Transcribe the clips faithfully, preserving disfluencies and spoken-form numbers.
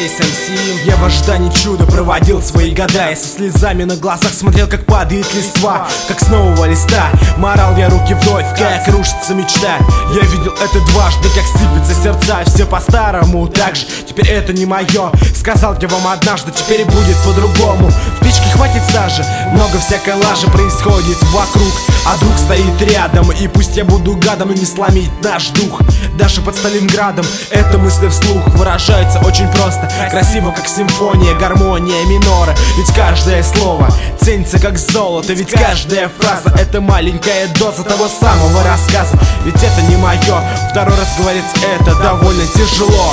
эс эм си. Я в ожидании чуда проводил свои года, и со слезами на глазах смотрел, как падает листва, как с нового листа. Морал я руки вновь, как рушится мечта. Я видел это дважды, как сыпятся сердца. Все по-старому, так же, теперь это не мое. Сказал я вам однажды, теперь будет по-другому. В печке хватит сажи, много всякой лажи происходит вокруг, а друг стоит рядом. И пусть я буду гадом, но не сломить наш дух. Даже под Сталинградом эта мысль вслух выражается очень просто, красиво, как симфония, гармония минора. Ведь каждое слово ценится как золото, ведь каждая фраза — это маленькая доза того самого рассказа. Ведь это не мое, второй раз говорить это довольно тяжело.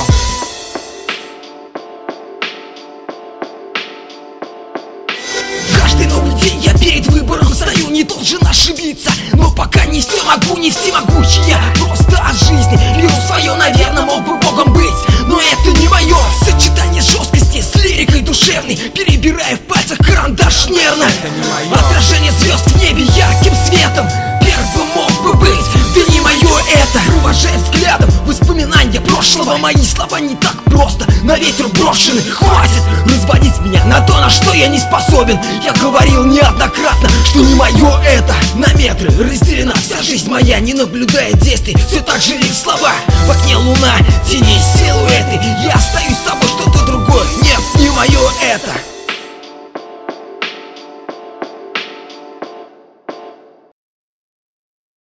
Каждый новый день я перед выбором стою, не должен ошибиться, но пока не все могу, не всемогущий. Я просто о жизни лиру свое, наверное, мог бы богом быть, но это не мое. Сочетание жесткости с лирикой душевной, перебирая в пальцах карандаш нервно. Отражение звезд в небе ярким светом, первым мог бы быть, да не мое это. Провожая взглядом воспоминания прошлого, мои слова не так просто на ветер брошены. Хватит разводить меня на то, на что я не способен. Я говорил неоднократно, что не мое это. На метры разделена вся жизнь моя, не наблюдая действий, все так же лишь слова. В окне луна, тени, силуэты. Я остаюсь с собой, что-то другое, нет, не мое это.